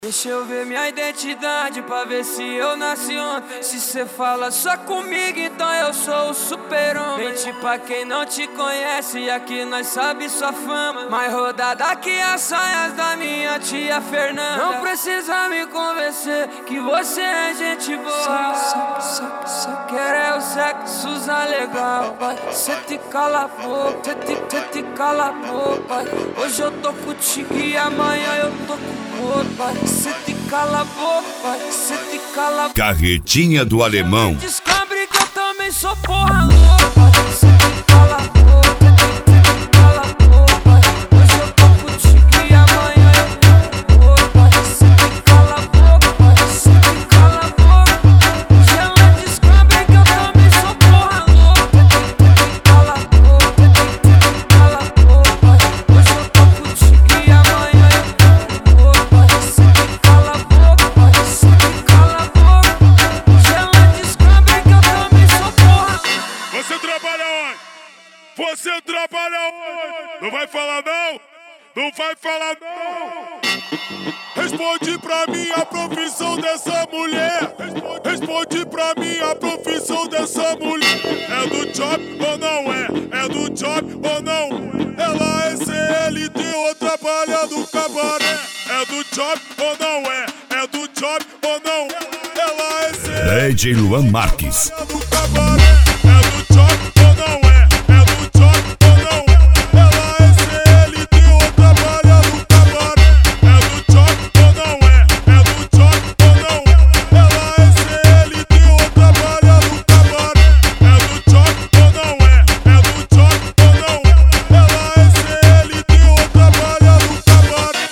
Deixa eu ver minha identidade pra ver se eu nasci ontem. Se cê fala só comigo, então eu sou o super-homem. Mente pra quem não te conhece, aqui nós sabe sua fama. Mais rodada que as saias da minha tia Fernanda. Não precisa me convencer que você é gente boa. Só quer é o sexo usar legal. Cê te cala a boca, cê te cala a boca. Hoje eu tô contigo e amanhã eu tô com outro. Cê te cala a boca, cê te cala a boca. Carretinha do Alemão. Descobre que eu também sou porra louca. Cê te cala a boca, cê te cala a boca. Hoje eu tô contigo e amanhã eu tô com outra. Cê te cala a boca, cê te cala a boca. Hoje ela descobre que eu também sou porra louca. Cê te cala a boca, cê te cala a boca. Hoje eu tô contigo e amanhã eu tô com outra. Cê te cala a boca, cê te cala a boca. Hoje ela descobre que eu também sou porra. Você trabalha onde? Você trabalha onde? Não vai falar não? Não vai falar não? Responde pra mim a profissão dessa mulher. Responde pra mim a profissão dessa mulher. É do job ou não é? É do job ou não? Ela é CLT ou trabalha no cabaré? É do job ou não é? É do job ou não? Ela é CLT DJ Luan Marques. no cabaré. É do job ou não é? É do job ou não? Ela é CLT ou trabalha no cabaré? É do job ou não é? É do job ou não? Ela é CLT ou trabalha no cabaré? É do job ou não é? É do job ou não? Ela é CLT ou trabalha no cabaré?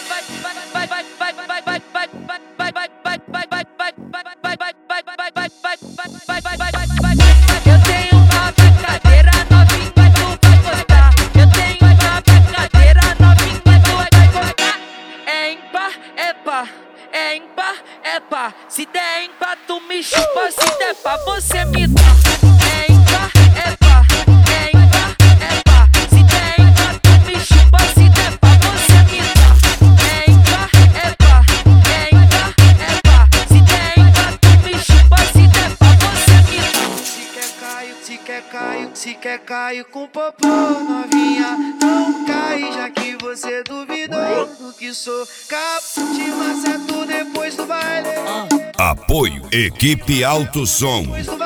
Eu tenho uma brincadeira novinha, mas tu vai gostar. Eu tenho uma brincadeira novinha, mas tu vai gostar. É ímpar, é pá, é ímpar, é pá. Se der ímpar, tu me chupa. Se der pá, você me dá. É ímpar, é pá, é ímpar, é pá. Se der ímpar, tu me chupa. Se der pá, você me dá. É ímpar, é pá, é ímpar, é pá. Se der ímpar, tu me chupa. Se der pá, você me dá. Se quer Caio com popô, novinha, não cai, já que você duvidou do que sou. Capo de maceto depois do baile. Apoio Equipe Alto Som. Depois do